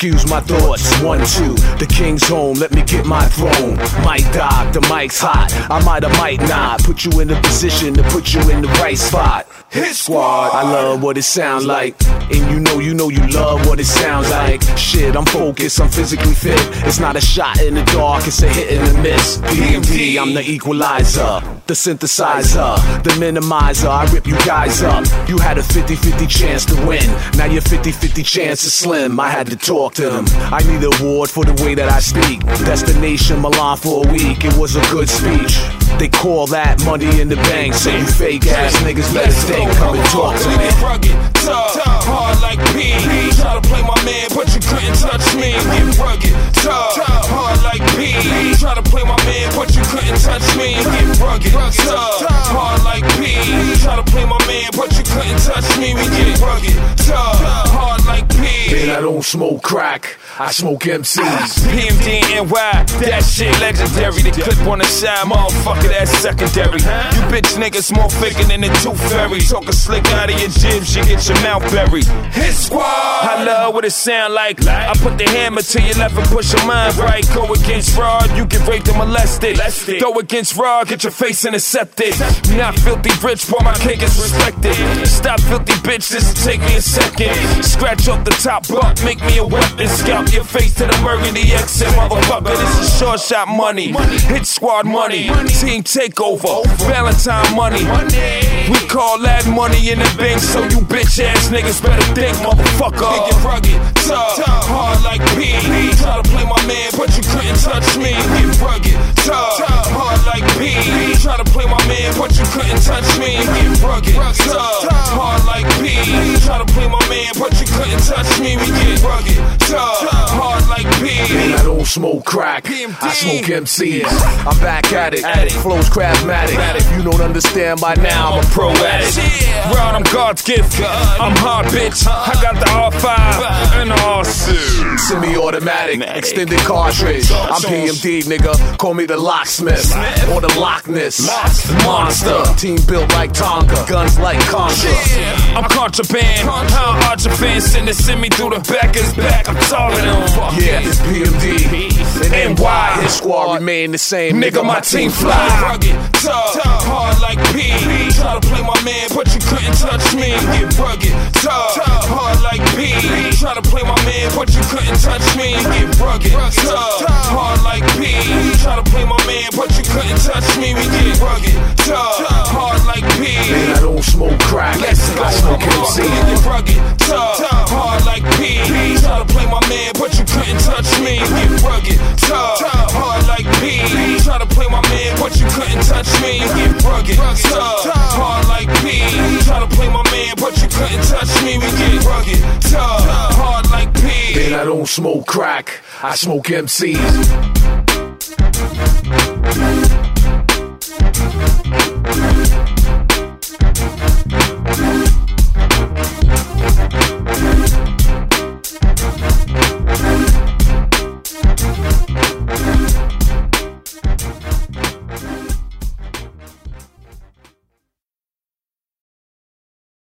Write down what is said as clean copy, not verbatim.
excuse my thoughts. 1, 2, the king's home, let me get my throne. Mic Doc, the mic's hot, I might not put you in a position to put you in the right spot. Hit Squad, I love what it sounds like, and you know you love what it sounds like. Shit, I'm focused, I'm physically fit. It's not a shot in the dark, it's a hit and a miss. PMD, I'm the equalizer, the synthesizer, the minimizer. I rip you guys up. You had a 50-50 chance to win, now your 50-50 chance is slim. I had to talk to them. I need an award for the way that I speak. Destination Milan for a week, it was a good speech. They call that money in the bank, so you fake ass niggas better think. Come and talk to me. Rugged, tough, hard like P. Try to play my man, but you couldn't touch me. Get rugged, tough, hard like P. Try to play my man, but you couldn't touch me. Get rugged, tough, hard like P. Try to play my man, but you couldn't touch me. We get rugged, tough, hard like P. And I don't smoke crack, I smoke MCs. PMD and NY, that shit legendary. The clip on the side, motherfucker, that's secondary. You bitch niggas more faking than the tooth fairy. Talking slick out of your jibs, you get your mouth buried. Hit Squad, I love what it sound like. I put the hammer to your left and push your mind right. Go against fraud, you get raped and molested. Go against fraud, get your face intercepted. Not filthy rich, boy, my cake is respected. Stop filthy bitch, this'll take me a second. Scratch off the top buck, make me a weapon. Scalp your face to the burgundy exit, motherfucker. This is short shot money. Hit Squad money. Team takeover. Valentine money. We call that money in the bank, so you bitch ass niggas better think, motherfucker. Get rugged, tough, hard like P. Try to play my man, but you couldn't touch me. Get rugged, tough, hard like P. Try to play my man, but you couldn't touch me. Get rugged, tough, hard like P. Try to play my man, but you couldn't touch me. We get rugged, tough, hard like P. And I don't smoke crack, I smoke MCs. I'm back at it, flows craftmatic. If you don't understand by now, I'm a pro at it. Rod, I'm God's gift. I'm hard, bitch. I got the R5 and the R6. Semi-automatic, extended cartridge. I'm PMD, nigga. Call me the locksmith or the Loch Ness monster. Team built like Tonka, guns like Contra. I'm contraband. How hard your fans send me through the back of his back. I'm talking to him. Yeah, it's PMD and NY. His squad remain the same. Nigga, my team fly. Rugged, tough, hard like P. Try to play my man, but you couldn't touch me. Get rugged, tough, hard like P. Try to play my man, but you couldn't touch me. Get rugged, tough, hard like P. Try to play my man, but you couldn't touch me. We get rugged, tough, hard like P. And I don't smoke crack, I smoke MC. Get rugged, tough, hard like P. Try to play my man, but you couldn't touch me. Get rugged, tough, hard like P. Try to play my man, but you couldn't touch me. Get rugged, tough, hard like P. Try to play my man, but you couldn't touch me. We get rugged, tough, hard like P. And I don't smoke crack, I smoke MCs.